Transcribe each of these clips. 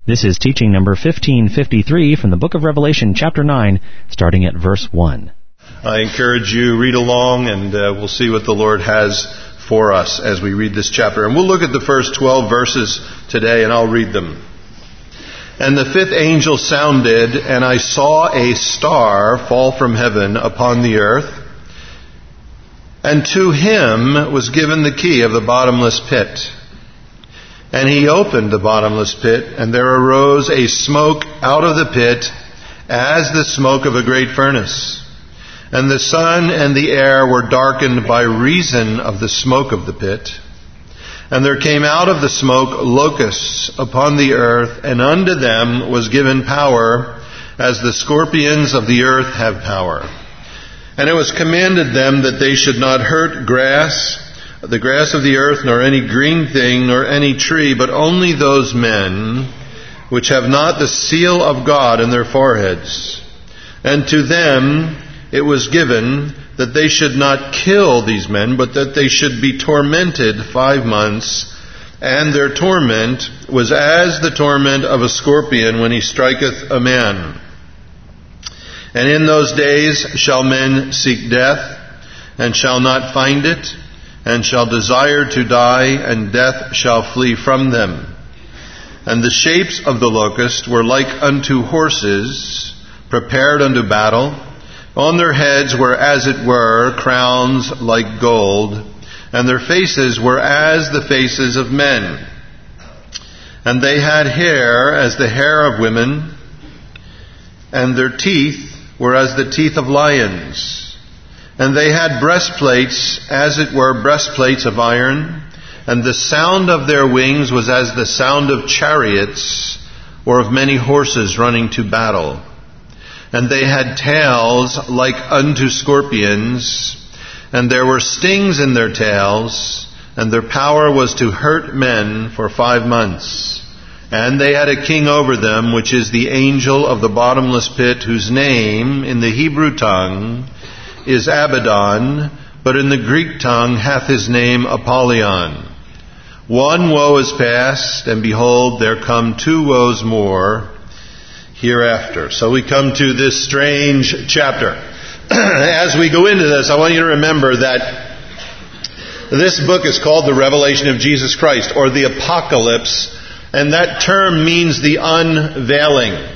This is teaching number 1553 from the book of Revelation, chapter 9, starting at verse 1. I encourage you, read along, and we'll see what the Lord has for us as we read this chapter. And we'll look at the first 12 verses today, and I'll read them. And the fifth angel sounded, and I saw a star fall from heaven upon the earth, and to him was given the key of the bottomless pit. And he opened the bottomless pit, and there arose a smoke out of the pit, as the smoke of a great furnace. And the sun and the air were darkened by reason of the smoke of the pit. And there came out of the smoke locusts upon the earth, and unto them was given power, as the scorpions of the earth have power. And it was commanded them that they should not hurt the grass of the earth, nor any green thing, nor any tree, but only those men which have not the seal of God in their foreheads. And to them it was given that they should not kill these men, but that they should be tormented 5 months. And their torment was as the torment of a scorpion when he striketh a man. And in those days shall men seek death, and shall not find it, and shall desire to die, and death shall flee from them. And the shapes of the locust were like unto horses, prepared unto battle. On their heads were, as it were, crowns like gold, and their faces were as the faces of men. And they had hair as the hair of women, and their teeth were as the teeth of lions. And they had breastplates, as it were, breastplates of iron, and the sound of their wings was as the sound of chariots, or of many horses running to battle. And they had tails like unto scorpions, and there were stings in their tails, and their power was to hurt men for 5 months. And they had a king over them, which is the angel of the bottomless pit, whose name in the Hebrew tongue is Abaddon, but in the Greek tongue hath his name Apollyon. One woe is past, and behold, there come 2 woes more hereafter. So we come to this strange chapter. As we go into this, I want you to remember that this book is called the Revelation of Jesus Christ, or the Apocalypse, and that term means the unveiling.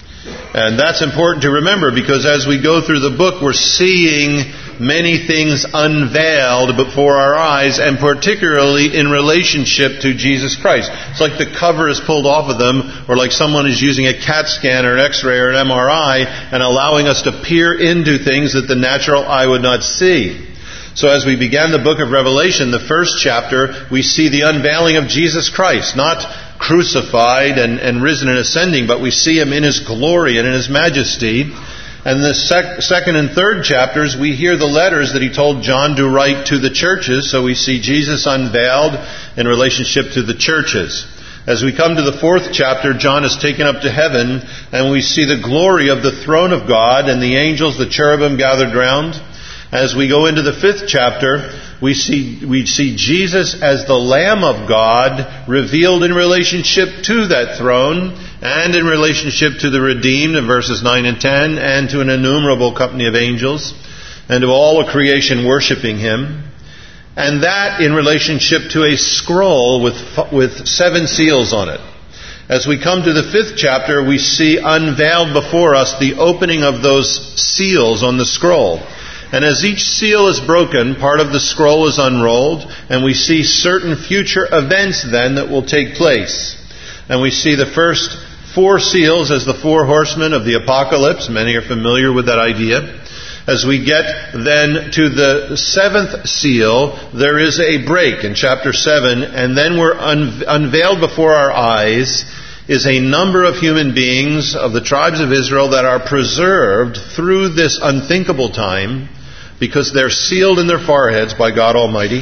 And that's important to remember, because as we go through the book, we're seeing many things unveiled before our eyes, and particularly in relationship to Jesus Christ. It's like the cover is pulled off of them, or like someone is using a CAT scan or an X-ray or an MRI and allowing us to peer into things that the natural eye would not see. So as we began the book of Revelation, the first chapter, we see the unveiling of Jesus Christ, not crucified and risen and ascending, but we see Him in His glory and in His majesty. And the second and third chapters, we hear the letters that He told John to write to the churches, so we see Jesus unveiled in relationship to the churches. As we come to the fourth chapter, John is taken up to heaven, and we see the glory of the throne of God and the angels, the cherubim gathered round. As we go into the fifth chapter, we see Jesus as the Lamb of God revealed in relationship to that throne and in relationship to the redeemed in verses 9 and 10, and to an innumerable company of angels and to all of creation worshiping Him. And that in relationship to a scroll with 7 seals on it. As we come to the fifth chapter, we see unveiled before us the opening of those seals on the scroll. And as each seal is broken, part of the scroll is unrolled, and we see certain future events then that will take place. And we see the first 4 seals as the 4 horsemen of the apocalypse. Many are familiar with that idea. As we get then to the 7th seal, there is a break in chapter 7, and then we're unveiled before our eyes is a number of human beings of the tribes of Israel that are preserved through this unthinkable time, because they're sealed in their foreheads by God Almighty.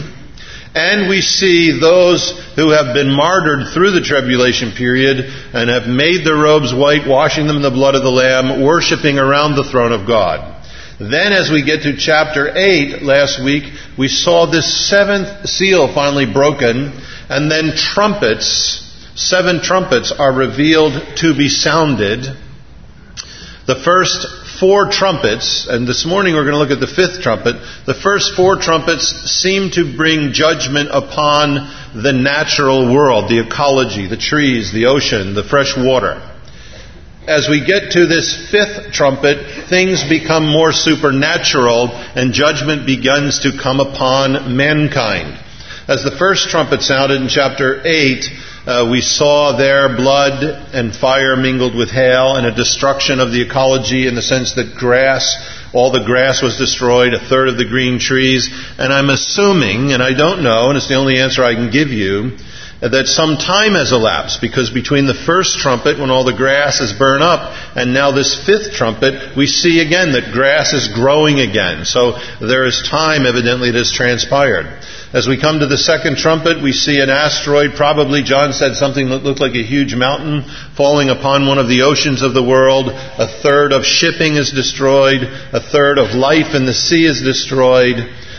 And we see those who have been martyred through the tribulation period and have made their robes white, washing them in the blood of the Lamb, worshiping around the throne of God. Then as we get to chapter 8 last week, we saw this 7th seal finally broken, and then trumpets 7 trumpets are revealed to be sounded. The first 4 trumpets, and this morning we're going to look at the 5th trumpet. The first 4 trumpets seem to bring judgment upon the natural world, the ecology, the trees, the ocean, the fresh water. As we get to this 5th trumpet, things become more supernatural and judgment begins to come upon mankind. As the first trumpet sounded in chapter 8, we saw there blood and fire mingled with hail and a destruction of the ecology in the sense that all the grass was destroyed, a third of the green trees. And I'm assuming, and I don't know, and it's the only answer I can give you, that some time has elapsed, because between the first trumpet, when all the grass is burned up, and now this 5th trumpet, we see again that grass is growing again. So there is time, evidently, that has transpired. As we come to the 2nd trumpet, we see an asteroid, probably, John said, something that looked like a huge mountain, falling upon one of the oceans of the world. A third of shipping is destroyed. A third of life in the sea is destroyed.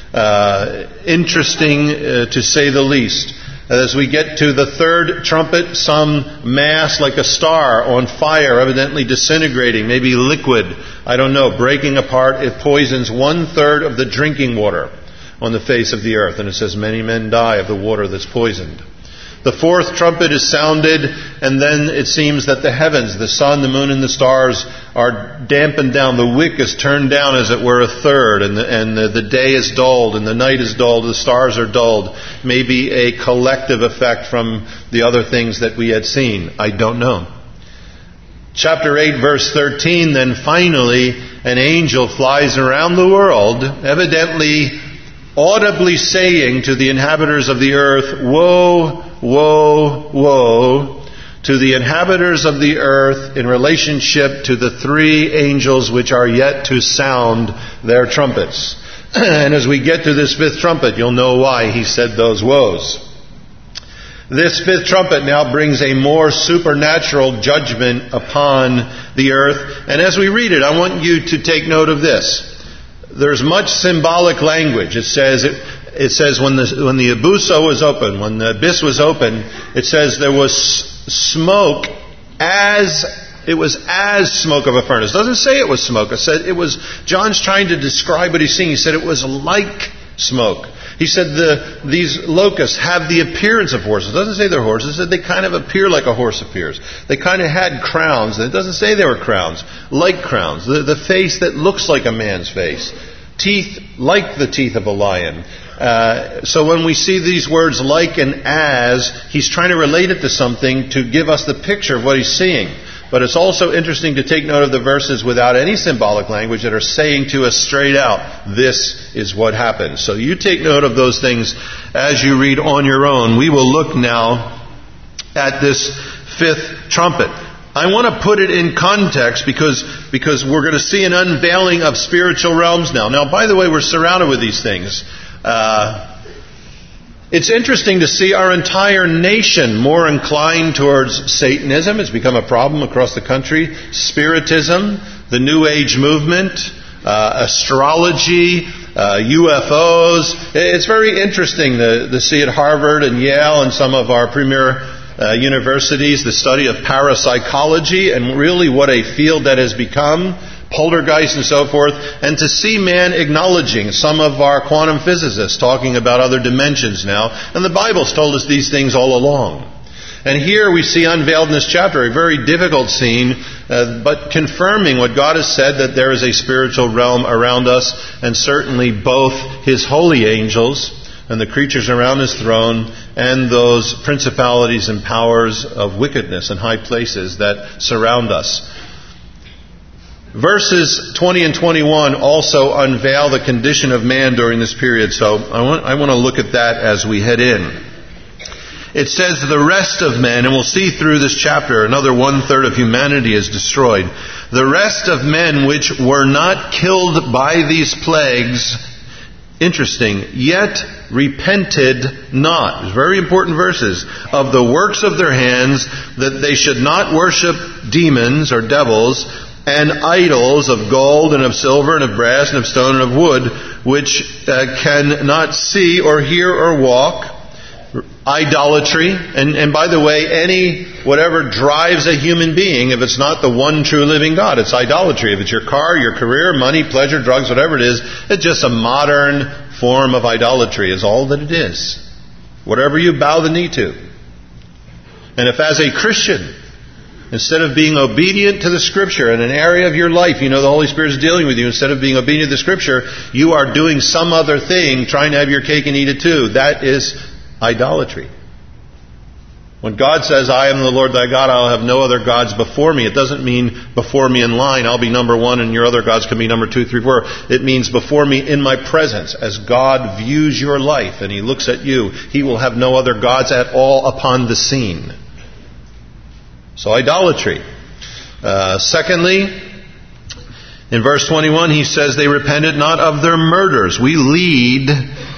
Interesting, to say the least. As we get to the 3rd trumpet, some mass like a star on fire, evidently disintegrating, maybe liquid, I don't know, breaking apart. It poisons 1/3 of the drinking water on the face of the earth. And it says many men die of the water that's poisoned. The 4th trumpet is sounded, and then it seems that the heavens, the sun, the moon, and the stars are dampened down. The wick is turned down, as it were, 1/3, and the day is dulled, and the night is dulled, the stars are dulled. Maybe a collective effect from the other things that we had seen. I don't know. Chapter 8, verse 13, then finally an angel flies around the world, evidently audibly saying to the inhabitants of the earth, woe, woe, woe, to the inhabitants of the earth in relationship to the 3 angels which are yet to sound their trumpets. And as we get to this 5th trumpet, you'll know why he said those woes. This 5th trumpet now brings a more supernatural judgment upon the earth. And as we read it, I want you to take note of this. There's much symbolic language. It says when the abuso was open, when the abyss was open, it says there was smoke as smoke of a furnace. It doesn't say it was smoke. It said it was. John's trying to describe what he's seeing. He said it was like smoke. He said these locusts have the appearance of horses. It doesn't say they're horses. It said they kind of appear like a horse appears. They kind of had crowns. And it doesn't say they were crowns. Like crowns. The face that looks like a man's face. Teeth like the teeth of a lion. So when we see these words like and as, he's trying to relate it to something to give us the picture of what he's seeing. But it's also interesting to take note of the verses without any symbolic language that are saying to us straight out, this is what happens. So you take note of those things as you read on your own. We will look now at this 5th trumpet. I want to put it in context because we're going to see an unveiling of spiritual realms now. Now, by the way, we're surrounded with these things. It's interesting to see our entire nation more inclined towards Satanism. It's become a problem across the country. Spiritism, the New Age movement, astrology, UFOs. It's very interesting to see at Harvard and Yale and some of our premier universities the study of parapsychology and really what a field that has become. Poltergeist and so forth, and to see man acknowledging some of our quantum physicists talking about other dimensions now, and the Bible's told us these things all along. And here we see unveiled in this chapter a very difficult scene, but confirming what God has said, that there is a spiritual realm around us, and certainly both His holy angels and the creatures around His throne, and those principalities and powers of wickedness in high places that surround us. Verses 20 and 21 also unveil the condition of man during this period, so I want to look at that as we head in. It says the rest of men, and we'll see through this chapter, another 1/3 of humanity is destroyed. The rest of men which were not killed by these plagues, interesting, yet repented not. It's very important verses. Of the works of their hands, that they should not worship demons or devils, and idols of gold and of silver and of brass and of stone and of wood, which can not see or hear or walk. idolatry. And by the way, whatever drives a human being, if it's not the one true living God, it's idolatry. If it's your car, your career, money, pleasure, drugs, whatever it is, it's just a modern form of idolatry is all that it is. Whatever you bow the knee to. And if as a Christian, instead of being obedient to the Scripture in an area of your life, you know the Holy Spirit is dealing with you, instead of being obedient to the Scripture, you are doing some other thing, trying to have your cake and eat it too. That is idolatry. When God says, I am the Lord thy God, I'll have no other gods before me, it doesn't mean before me in line, I'll be number one and your other gods can be number 2, 3, 4. It means before me in my presence. As God views your life and He looks at you, He will have no other gods at all upon the scene. So idolatry. Secondly, in verse 21, he says they repented not of their murders. We lead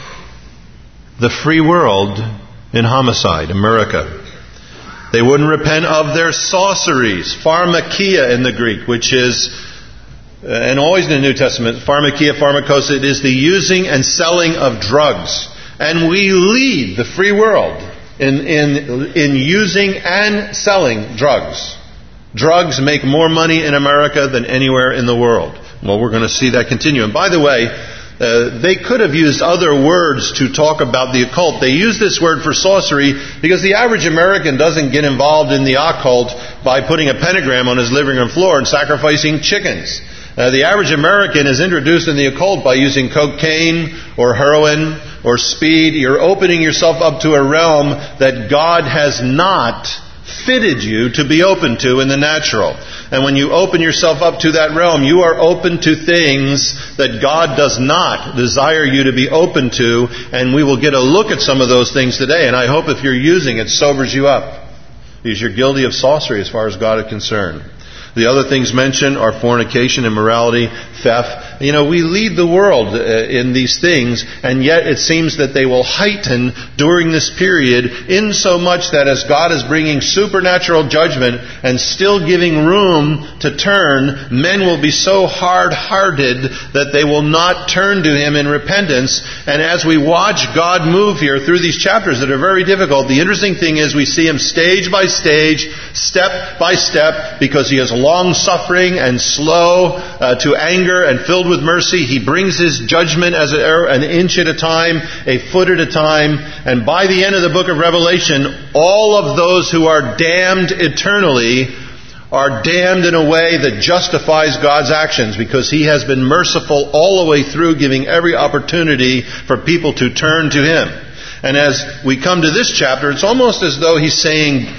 the free world in homicide, America. They wouldn't repent of their sorceries, pharmakia in the Greek, which is, and always in the New Testament, pharmakia, pharmakos, it is the using and selling of drugs. And we lead the free world in using and selling drugs. Drugs make more money in America than anywhere in the world. Well, we're going to see that continue. And by the way, they could have used other words to talk about the occult. They use this word for sorcery because the average American doesn't get involved in the occult by putting a pentagram on his living room floor and sacrificing chickens. The average American is introduced in the occult by using cocaine or heroin or speed. You're opening yourself up to a realm that God has not fitted you to be open to in the natural. And when you open yourself up to that realm, you are open to things that God does not desire you to be open to. And we will get a look at some of those things today. And I hope if you're using it, sobers you up. Because you're guilty of sorcery as far as God is concerned. The other things mentioned are fornication, immorality, theft. You know, we lead the world in these things, and yet it seems that they will heighten during this period, in so much that as God is bringing supernatural judgment and still giving room to turn, men will be so hard-hearted that they will not turn to Him in repentance. And as we watch God move here through these chapters that are very difficult, the interesting thing is we see Him stage by stage, step by step, because He is long-suffering and slow to anger and filled with mercy. He brings His judgment as an inch at a time, a foot at a time. And by the end of the book of Revelation, all of those who are damned eternally are damned in a way that justifies God's actions, because He has been merciful all the way through, giving every opportunity for people to turn to Him. And as we come to this chapter, it's almost as though He's saying,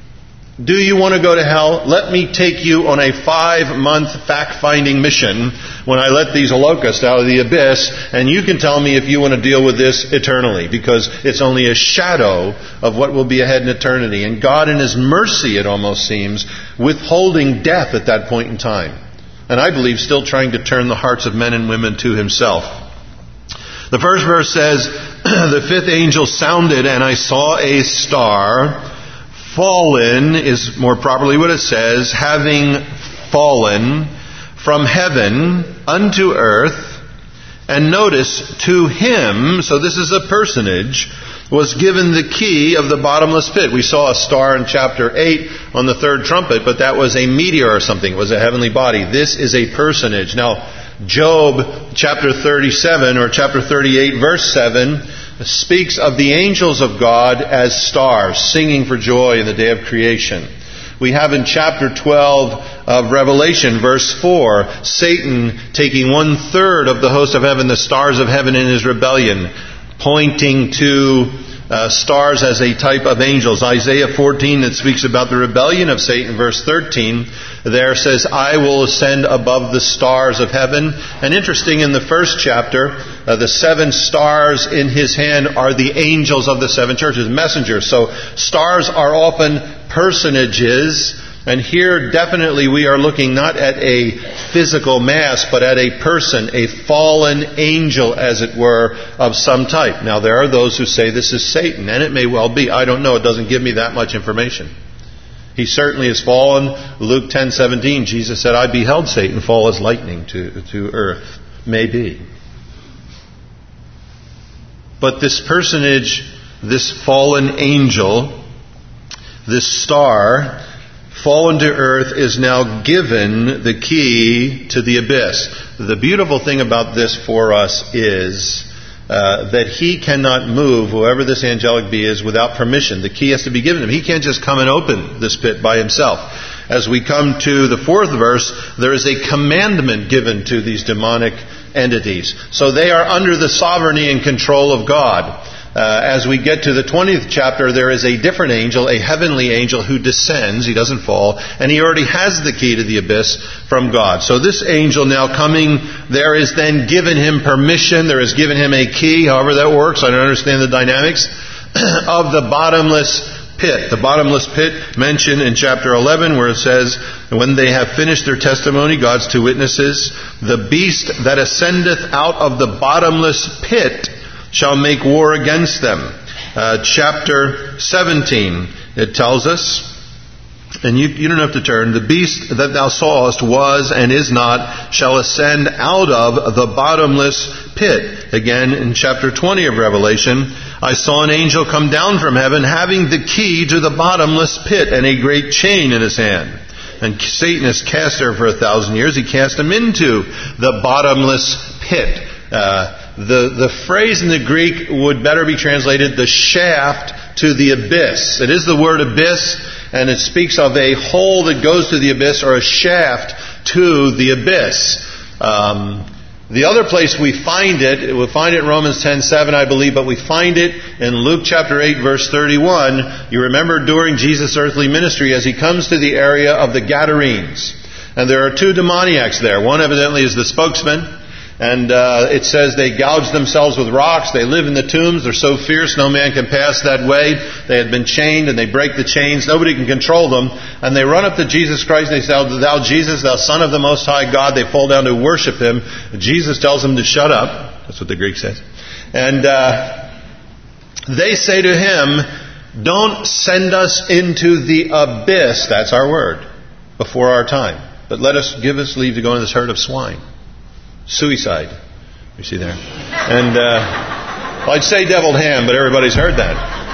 do you want to go to hell? Let me take you on a 5-month fact-finding mission when I let these locusts out of the abyss, and you can tell me if you want to deal with this eternally, because it's only a shadow of what will be ahead in eternity. And God in His mercy, it almost seems, withholding death at that point in time. And I believe still trying to turn the hearts of men and women to Himself. The first verse says, the fifth angel sounded, and I saw a star fallen, is more properly what it says, having fallen from heaven unto earth. And notice, to him, so this is a personage, was given the key of the bottomless pit. We saw a star in chapter 8 on the third trumpet, but that was a meteor or something. It was a heavenly body. This is a personage. Now, Job chapter 37 or chapter 38 verse 7 speaks of the angels of God as stars, singing for joy in the day of creation. We have in chapter 12 of Revelation, verse 4, Satan taking 1/3 of the host of heaven, the stars of heaven in his rebellion, pointing to stars as a type of angels. Isaiah 14, that speaks about the rebellion of Satan, verse 13, there says, I will ascend above the stars of heaven. And interesting, in the first chapter, the 7 stars in his hand are the angels of the 7 churches, messengers. So stars are often personages. And here definitely we are looking not at a physical mass, but at a person, a fallen angel, as it were, of some type. Now there are those who say this is Satan, and it may well be. I don't know. It doesn't give me that much information. He certainly has fallen. Luke 10:17, Jesus said, I beheld Satan fall as lightning to earth. Maybe. But this personage this fallen angel, this star, fallen to earth, is now given the key to the abyss. The beautiful thing about this for us is that he cannot move, whoever this angelic being is, without permission. The key has to be given him. He can't just come and open this pit by himself. As we come to the 4th verse, there is a commandment given to these demonic entities. So they are under the sovereignty and control of God. As we get to the 20th chapter, there is a different angel, a heavenly angel, who descends. He doesn't fall. And he already has the key to the abyss from God. So this angel now coming, there is then given him permission. There is given him a key, however that works. I don't understand the dynamics of the bottomless pit. The bottomless pit mentioned in chapter 11, where it says, when they have finished their testimony, God's two witnesses, the beast that ascendeth out of the bottomless pit shall make war against them. Chapter 17, it tells us, and you don't have to turn, the beast that thou sawest was and is not, shall ascend out of the bottomless pit. Again, in chapter 20 of Revelation, I saw an angel come down from heaven, having the key to the bottomless pit and a great chain in his hand. And Satan is cast there for 1,000 years. He cast him into the bottomless pit. The phrase in the Greek would better be translated the shaft to the abyss. It is the word abyss, and it speaks of a hole that goes to the abyss, or a shaft to the abyss. The other place we find it, we'll find it in Romans 10:7, I believe, but we find it in Luke chapter 8, verse 31. You remember during Jesus' earthly ministry, as he comes to the area of the Gadarenes. And there are two demoniacs there. One evidently is the spokesman. And it says they gouge themselves with rocks. They live in the tombs. They're so fierce no man can pass that way. They had been chained, and they break the chains. Nobody can control them. And they run up to Jesus Christ. They say, "Thou Jesus, thou Son of the Most High God." They fall down to worship him. Jesus tells them to shut up. That's what the Greek says. And they say to him, "Don't send us into the abyss," that's our word, "before our time. But give us leave to go into this herd of swine." Suicide, you see there. And I'd say deviled ham, but everybody's heard that.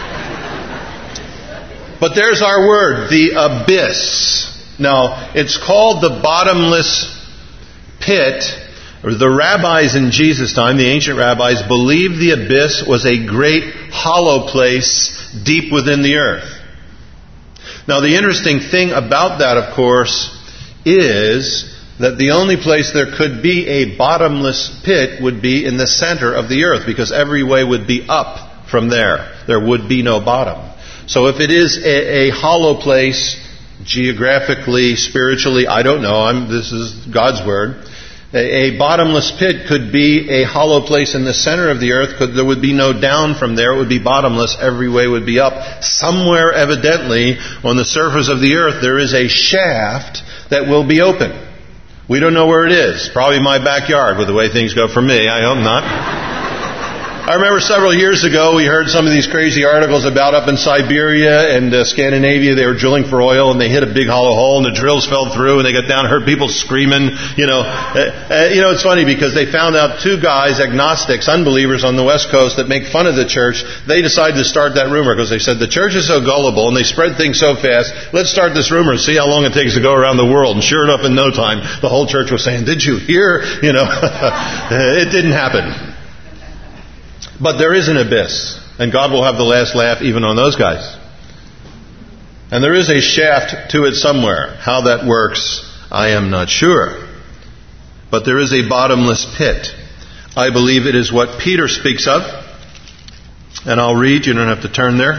But there's our word, the abyss. Now, it's called the bottomless pit. The rabbis in Jesus' time, the ancient rabbis, believed the abyss was a great hollow place deep within the earth. Now, the interesting thing about that, of course, is that the only place there could be a bottomless pit would be in the center of the earth, because every way would be up from there. There would be no bottom. So if it is a hollow place, geographically, spiritually, I don't know, this is God's word, a bottomless pit could be a hollow place in the center of the earth, because there would be no down from there. It would be bottomless. Every way would be up. Somewhere, evidently, on the surface of the earth, there is a shaft that will be open. We don't know where it is. Probably my backyard, with the way things go for me. I hope not. I remember several years ago we heard some of these crazy articles about up in Siberia and Scandinavia. They were drilling for oil, and they hit a big hollow hole, and the drills fell through, and they got down and heard people screaming. It's funny because they found out two guys, agnostics, unbelievers on the West Coast, that make fun of the church. They decided to start that rumor because they said the church is so gullible and they spread things so fast. Let's start this rumor and see how long it takes to go around the world. And sure enough, in no time, the whole church was saying, "Did you hear?" It didn't happen. But there is an abyss, and God will have the last laugh even on those guys. And there is a shaft to it somewhere. How that works, I am not sure. But there is a bottomless pit. I believe it is what Peter speaks of. And I'll read, you don't have to turn there.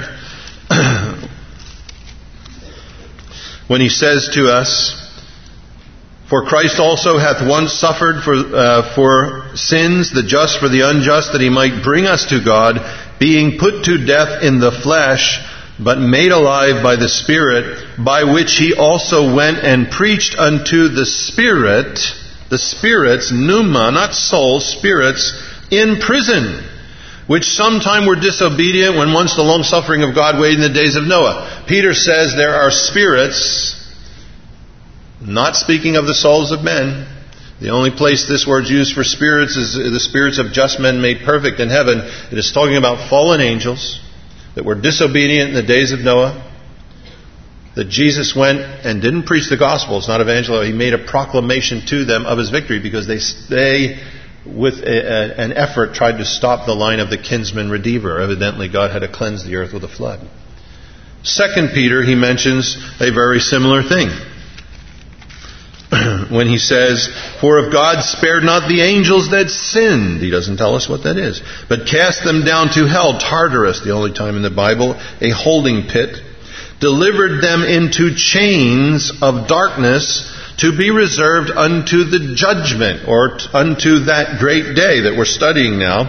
When he says to us, "For Christ also hath once suffered for sins, the just for the unjust, that he might bring us to God, being put to death in the flesh, but made alive by the Spirit, by which he also went and preached unto the spirits, pneuma, not souls, spirits, in prison, which sometime were disobedient, when once the long suffering of God waited in the days of Noah." Peter says there are spirits, not speaking of the souls of men. The only place this word's used for spirits is the spirits of just men made perfect in heaven. It is talking about fallen angels. that were disobedient in the days of Noah, that Jesus went and didn't preach the gospel. It's not evangelize. He made a proclamation to them of his victory because they with an effort, tried to stop the line of the kinsman redeemer. Evidently, God had to cleanse the earth with a flood. 2 Peter, he mentions a very similar thing. When he says, "For if God spared not the angels that sinned," he doesn't tell us what that is, "but cast them down to hell," Tartarus, the only time in the Bible, a holding pit, "delivered them into chains of darkness to be reserved unto the judgment," or unto that great day that we're studying now.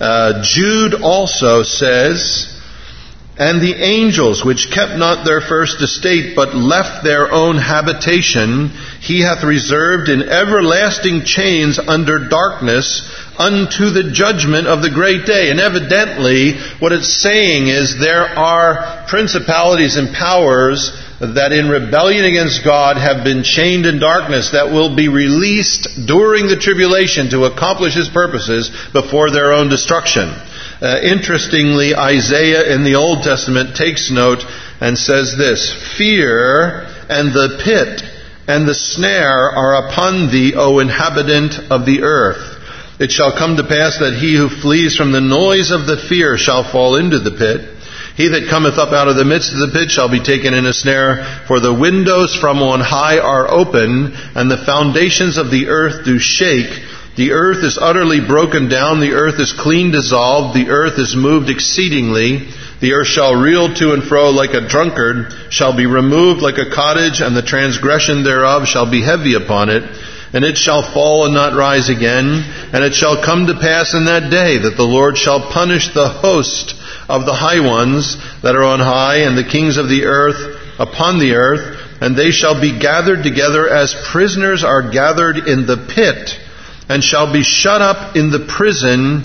Jude also says, "And the angels which kept not their first estate, but left their own habitation, he hath reserved in everlasting chains under darkness unto the judgment of the great day." And evidently, what it's saying is there are principalities and powers that in rebellion against God have been chained in darkness that will be released during the tribulation to accomplish His purposes before their own destruction. Interestingly, Isaiah in the Old Testament takes note and says this, "Fear and the pit and the snare are upon thee, O inhabitant of the earth. It shall come to pass that he who flees from the noise of the fear shall fall into the pit. He that cometh up out of the midst of the pit shall be taken in a snare. For the windows from on high are open, and the foundations of the earth do shake. The earth is utterly broken down. The earth is clean dissolved. The earth is moved exceedingly. The earth shall reel to and fro like a drunkard, shall be removed like a cottage, and the transgression thereof shall be heavy upon it. And it shall fall and not rise again. And it shall come to pass in that day that the Lord shall punish the host of the high ones that are on high, and the kings of the earth upon the earth. And they shall be gathered together as prisoners are gathered in the pit, and shall be shut up in the prison.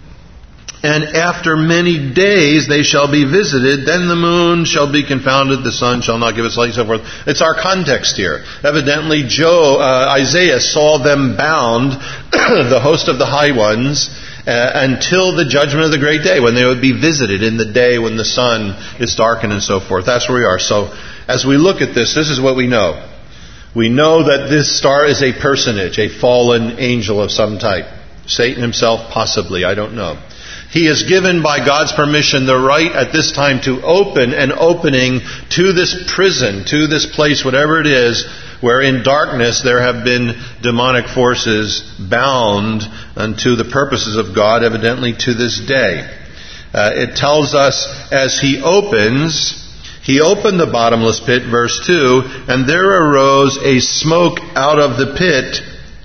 And after many days they shall be visited. Then the moon shall be confounded, the sun shall not give its light, and so forth. It's our context here. Evidently, Isaiah saw them bound, the host of the high ones, until the judgment of the great day, when they would be visited in the day when the sun is darkened and so forth. That's where we are. So, as we look at this is what we know. We know that this star is a personage, a fallen angel of some type. Satan himself, possibly, I don't know. He is given by God's permission the right at this time to open an opening to this prison, to this place, whatever it is, where in darkness there have been demonic forces bound unto the purposes of God, evidently to this day. It tells us as He opened the bottomless pit, verse 2, and there arose a smoke out of the pit,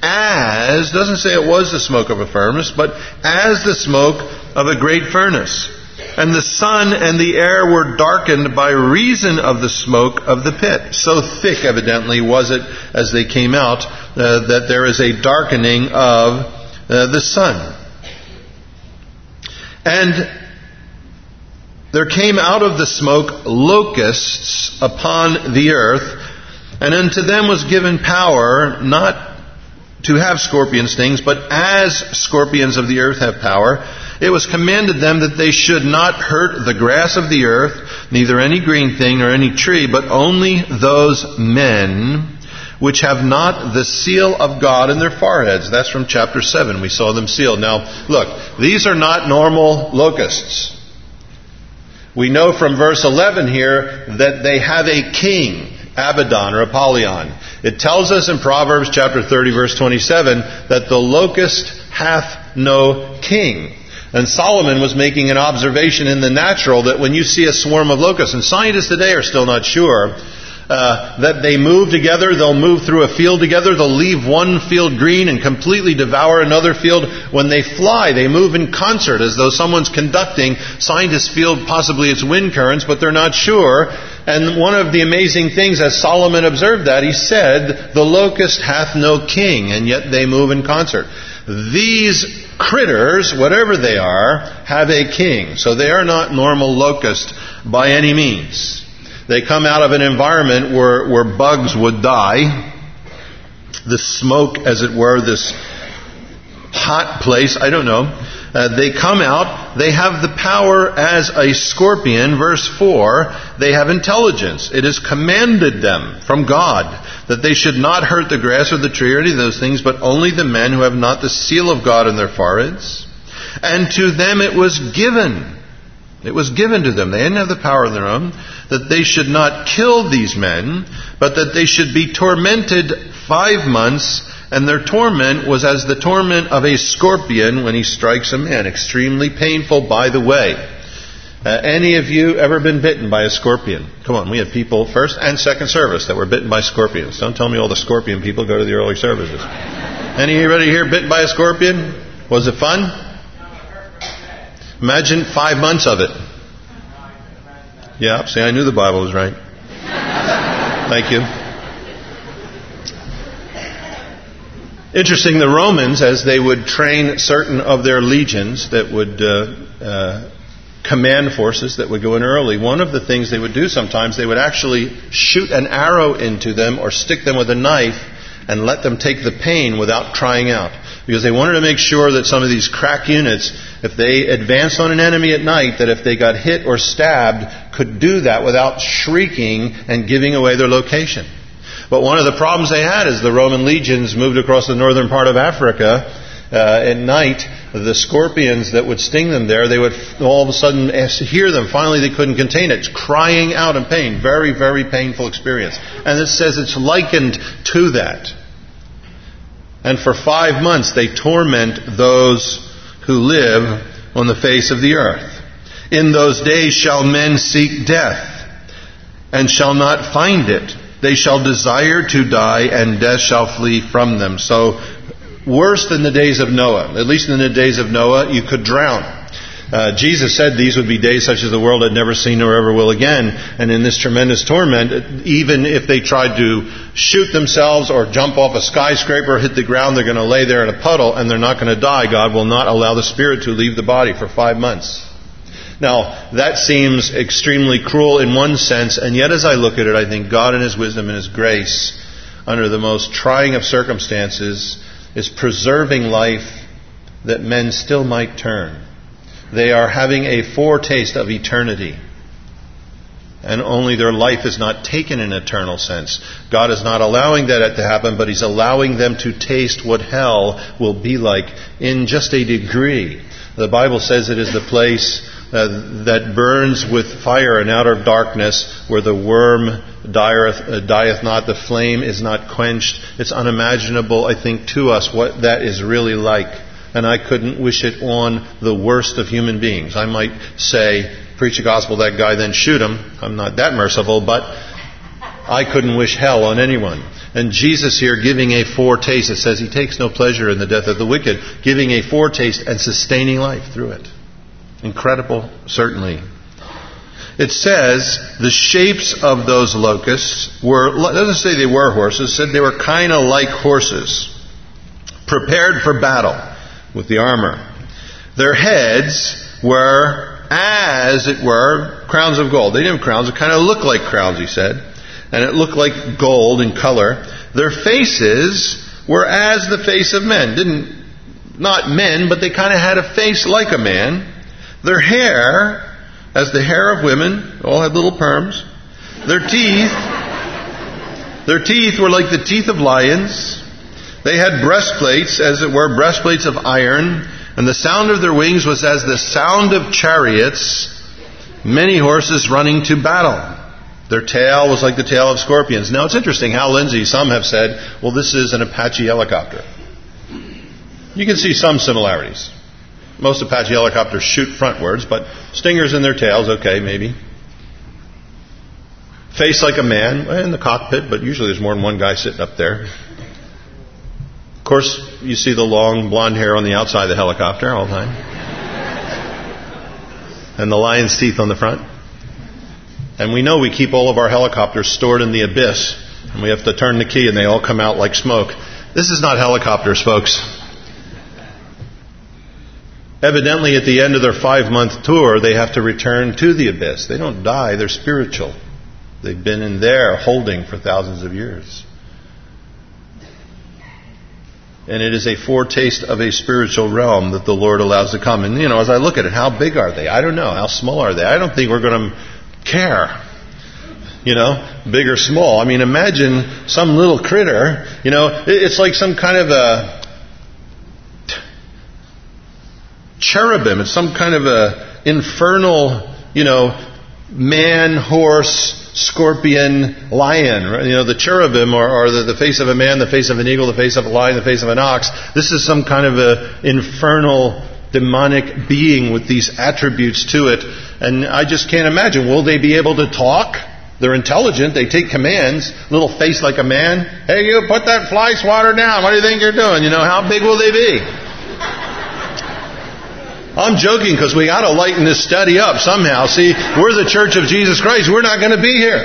as, doesn't say it was the smoke of a furnace, but as the smoke of a great furnace. And the sun and the air were darkened by reason of the smoke of the pit. So thick, evidently, was it as they came out, that there is a darkening of the sun. And there came out of the smoke locusts upon the earth, and unto them was given power, not to have scorpion stings, but as scorpions of the earth have power. It was commanded them that they should not hurt the grass of the earth, neither any green thing nor any tree, but only those men which have not the seal of God in their foreheads. That's from chapter 7. We saw them sealed. Now, look, these are not normal locusts. We know from verse 11 here that they have a king, Abaddon or Apollyon. It tells us in Proverbs chapter 30, verse 27, that the locust hath no king. And Solomon was making an observation in the natural that when you see a swarm of locusts, and scientists today are still not sure, that they move together, they'll move through a field together, they'll leave one field green and completely devour another field. When they fly, they move in concert as though someone's conducting. Scientists feel possibly it's wind currents, but they're not sure. And one of the amazing things, as Solomon observed that, he said, the locust hath no king, and yet they move in concert. These critters, whatever they are, have a king. So they are not normal locusts by any means. They come out of an environment where bugs would die. The smoke, as it were, this hot place, I don't know. they come out, they have the power as a scorpion. Verse 4, they have intelligence. It is commanded them from God that they should not hurt the grass or the tree or any of those things, but only the men who have not the seal of God in their foreheads. And to them it was given. It was given to them. They didn't have the power of their own. That they should not kill these men, but that they should be tormented 5 months. And their torment was as the torment of a scorpion when he strikes a man. Extremely painful, by the way. Any of you ever been bitten by a scorpion? Come on, we had people first and second service that were bitten by scorpions. Don't tell me all the scorpion people go to the early services. Anybody here bitten by a scorpion? Was it fun? Imagine 5 months of it. Yeah, see, I knew the Bible was right. Thank you. Interesting, the Romans, as they would train certain of their legions that would command forces that would go in early, one of the things they would do sometimes, they would actually shoot an arrow into them or stick them with a knife and let them take the pain without crying out. Because they wanted to make sure that some of these crack units, if they advanced on an enemy at night, that if they got hit or stabbed, could do that without shrieking and giving away their location. But one of the problems they had is the Roman legions moved across the northern part of Africa at night. The scorpions that would sting them there, they would all of a sudden hear them. Finally, they couldn't contain it. It's crying out in pain. Very, very painful experience. And it says it's likened to that. And for 5 months they torment those who live on the face of the earth. In those days shall men seek death, and shall not find it. They shall desire to die, and death shall flee from them. So, worse than the days of Noah. At least in the days of Noah, you could drown. Jesus said these would be days such as the world had never seen nor ever will again. And in this tremendous torment, even if they tried to shoot themselves or jump off a skyscraper or hit the ground, they're going to lay there in a puddle and they're not going to die. God will not allow the spirit to leave the body for 5 months. Now, that seems extremely cruel in one sense, and yet as I look at it, I think God in His wisdom and His grace, under the most trying of circumstances, is preserving life that men still might turn. They are having a foretaste of eternity. And only their life is not taken in an eternal sense. God is not allowing that to happen, but He's allowing them to taste what hell will be like in just a degree. The Bible says it is the place that burns with fire and outer darkness, where the worm dieth not, the flame is not quenched. It's unimaginable, I think, to us what that is really like. And I couldn't wish it on the worst of human beings. I might say, preach the gospel to that guy, then shoot him. I'm not that merciful, but I couldn't wish hell on anyone. And Jesus here giving a foretaste, it says He takes no pleasure in the death of the wicked, giving a foretaste and sustaining life through it. Incredible, certainly. It says the shapes of those locusts were, it doesn't say they were horses, it said they were kind of like horses, prepared for battle with the armor. Their heads were, as it were, crowns of gold. They didn't have crowns, it kind of looked like crowns, he said. And it looked like gold in color. Their faces were as the face of men. Not men, but they kind of had a face like a man. Their hair, as the hair of women, all had little perms. Their teeth were like the teeth of lions. They had breastplates, as it were, breastplates of iron. And the sound of their wings was as the sound of chariots, many horses running to battle. Their tail was like the tail of scorpions. Now it's interesting how Lindsay, some have said, well, this is an Apache helicopter. You can see some similarities. Most Apache helicopters shoot frontwards, but stingers in their tails, okay, maybe. Face like a man in the cockpit, but usually there's more than one guy sitting up there. Of course, you see the long blonde hair on the outside of the helicopter all the time. And the lion's teeth on the front. And we know we keep all of our helicopters stored in the abyss, and we have to turn the key and they all come out like smoke. This is not helicopters, folks. Evidently, at the end of their 5-month tour, they have to return to the abyss. They don't die, they're spiritual. They've been in there holding for thousands of years. And it is a foretaste of a spiritual realm that the Lord allows to come. And, as I look at it, how big are they? I don't know. How small are they? I don't think we're going to care. Big or small. I mean, imagine some little critter. It's like some kind of a cherubim. It's some kind of a infernal, man, horse, scorpion, lion. Right? The cherubim are the face of a man, the face of an eagle, the face of a lion, the face of an ox. This is some kind of a infernal, demonic being with these attributes to it. And I just can't imagine. Will they be able to talk? They're intelligent. They take commands. Little face like a man. Hey, you, put that fly swatter down. What do you think you're doing? How big will they be? I'm joking because we got to lighten this study up somehow. See, we're the Church of Jesus Christ. We're not going to be here.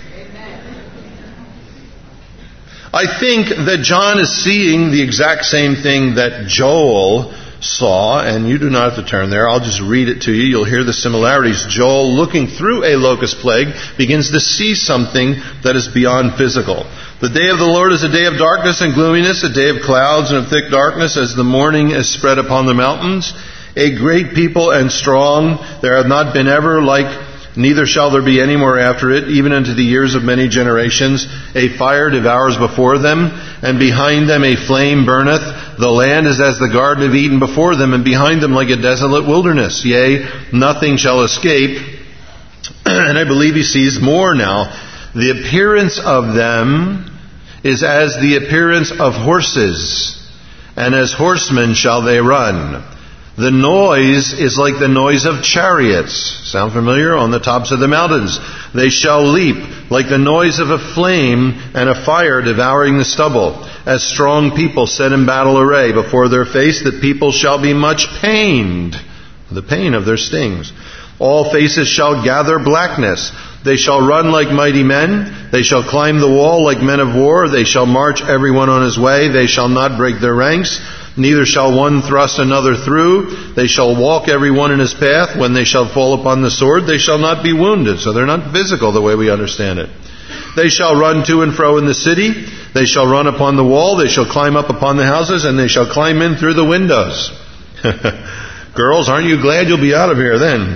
I think that John is seeing the exact same thing that Joel saw, and you do not have to turn there. I'll just read it to you. You'll hear the similarities. Joel, looking through a locust plague, begins to see something that is beyond physical. The day of the Lord is a day of darkness and gloominess, a day of clouds and of thick darkness, as the morning is spread upon the mountains. A great people and strong, there have not been ever like, neither shall there be any more after it, even unto the years of many generations. A fire devours before them, and behind them a flame burneth. The land is as the Garden of Eden before them, and behind them like a desolate wilderness. Yea, nothing shall escape. And I believe he sees more now. The appearance of them is as the appearance of horses, and as horsemen shall they run. The noise is like the noise of chariots. Sound familiar? On the tops of the mountains. They shall leap like the noise of a flame and a fire devouring the stubble. As strong people set in battle array before their face, the people shall be much pained. The pain of their stings. All faces shall gather blackness. They shall run like mighty men. They shall climb the wall like men of war. They shall march everyone on his way. They shall not break their ranks. Neither shall one thrust another through. They shall walk every one in his path. When they shall fall upon the sword, they shall not be wounded. So they're not physical the way we understand it. They shall run to and fro in the city. They shall run upon the wall. They shall climb up upon the houses, and they shall climb in through the windows. Girls, aren't you glad you'll be out of here then?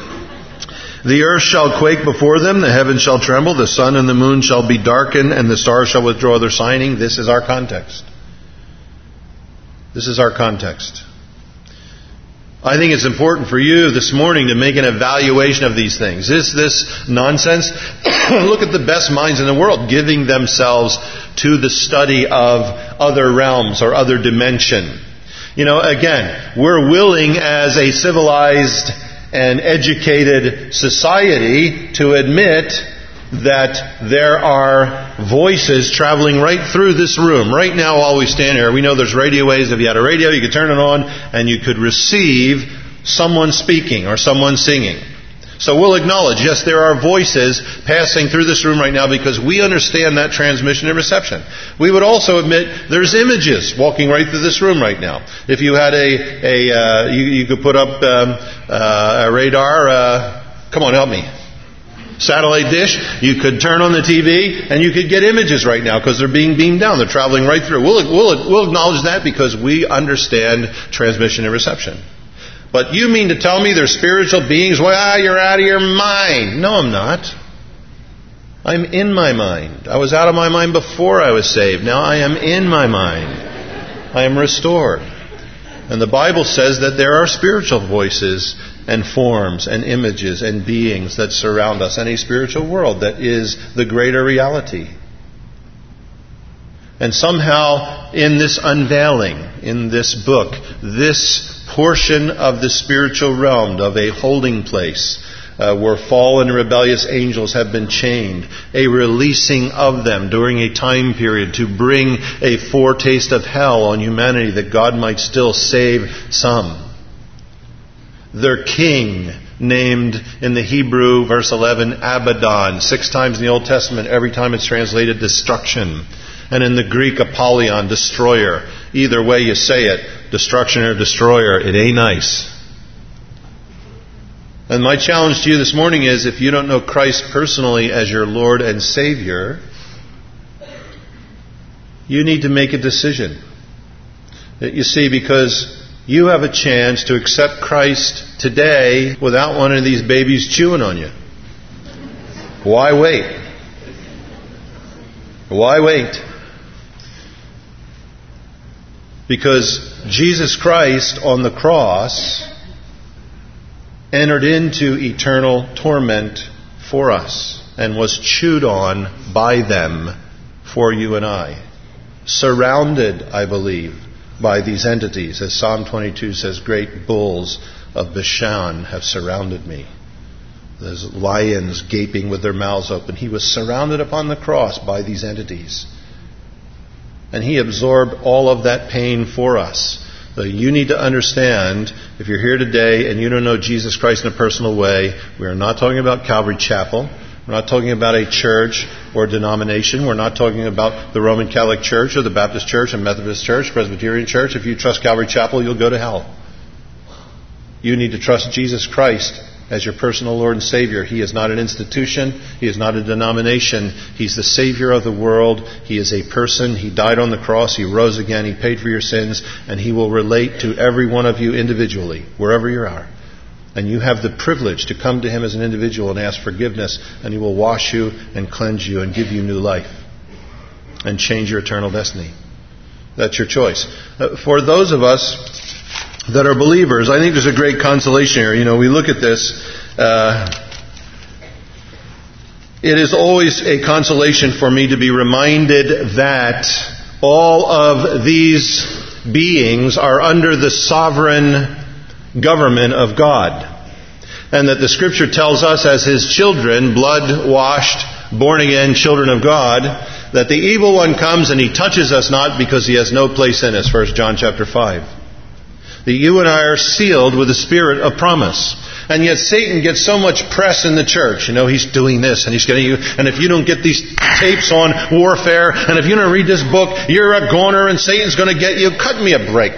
The earth shall quake before them. The heavens shall tremble. The sun and the moon shall be darkened, and the stars shall withdraw their shining. This is our context. This is our context. I think it's important for you this morning to make an evaluation of these things. Is this nonsense? Look at the best minds in the world giving themselves to the study of other realms or other dimension. Again, we're willing as a civilized and educated society to admit that there are voices traveling right through this room. Right now, while we stand here, we know there's radio waves. If you had a radio, you could turn it on and you could receive someone speaking or someone singing. So we'll acknowledge, yes, there are voices passing through this room right now because we understand that transmission and reception. We would also admit there's images walking right through this room right now. If you had you could put up a radar, come on, help me. Satellite dish, you could turn on the TV and you could get images right now because they're being beamed down. They're traveling right through. We'll acknowledge that because we understand transmission and reception. But you mean to tell me they're spiritual beings? Well, you're out of your mind. No, I'm not. I'm in my mind. I was out of my mind before I was saved. Now I am in my mind. I am restored. And the Bible says that there are spiritual voices and forms and images and beings that surround us and a spiritual world that is the greater reality. And somehow in this unveiling, in this book, this portion of the spiritual realm, of a holding place, where fallen and rebellious angels have been chained, a releasing of them during a time period to bring a foretaste of hell on humanity that God might still save some. Their king, named in the Hebrew, verse 11, Abaddon. 6 times in the Old Testament, every time it's translated destruction. And in the Greek, Apollyon, destroyer. Either way you say it, destruction or destroyer, it ain't nice. And my challenge to you this morning is, if you don't know Christ personally as your Lord and Savior, you need to make a decision. You see, because you have a chance to accept Christ today without one of these babies chewing on you. Why wait? Why wait? Because Jesus Christ on the cross entered into eternal torment for us and was chewed on by them for you and I. Surrounded, I believe, by these entities. As Psalm 22 says, great bulls of Bashan have surrounded me. There's lions gaping with their mouths open. He was surrounded upon the cross by these entities. And He absorbed all of that pain for us. So you need to understand, if you're here today and you don't know Jesus Christ in a personal way, we are not talking about Calvary Chapel. We're not talking about a church or denomination. We're not talking about the Roman Catholic Church or the Baptist Church and Methodist Church, Presbyterian Church. If you trust Calvary Chapel, you'll go to hell. You need to trust Jesus Christ as your personal Lord and Savior. He is not an institution. He is not a denomination. He's the Savior of the world. He is a person. He died on the cross. He rose again. He paid for your sins. And He will relate to every one of you individually, wherever you are. And you have the privilege to come to Him as an individual and ask forgiveness. And He will wash you and cleanse you and give you new life and change your eternal destiny. That's your choice. For those of us that are believers, I think there's a great consolation here. You know, we look at this. It is always a consolation for me to be reminded that all of these beings are under the sovereign government of God. And that the Scripture tells us as His children, blood-washed, born-again children of God, that the evil one comes and he touches us not because he has no place in us. 1 John chapter 5. That you and I are sealed with the Spirit of promise. And yet Satan gets so much press in the church. You know, he's doing this and he's getting you. And if you don't get these tapes on warfare, and if you don't read this book, you're a goner and Satan's going to get you. Cut me a break.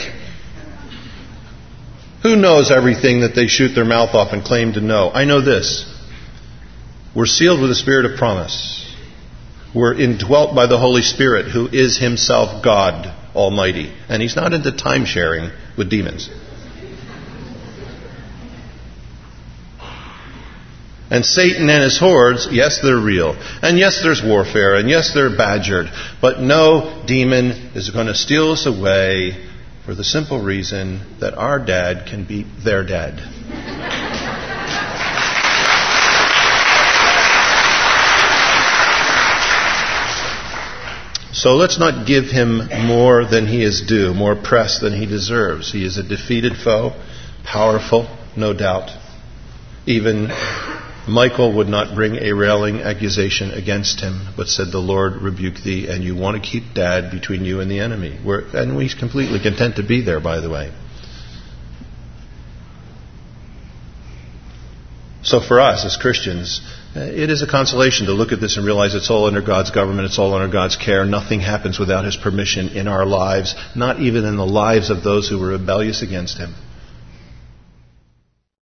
Who knows everything that they shoot their mouth off and claim to know? I know this. We're sealed with the Spirit of promise. We're indwelt by the Holy Spirit, who is Himself God Almighty. And He's not into time sharing with demons. And Satan and his hordes, yes, they're real. And yes, there's warfare. And yes, they're badgered. But no demon is going to steal us away for the simple reason that our dad can beat their dad. So let's not give him more than he is due, more press than he deserves. He is a defeated foe, powerful, no doubt. Even Michael would not bring a railing accusation against him, but said, the Lord rebuke thee, and you want to keep Dad between you and the enemy. And he's completely content to be there, by the way. So for us as Christians, it is a consolation to look at this and realize it's all under God's government, it's all under God's care. Nothing happens without His permission in our lives, not even in the lives of those who were rebellious against Him.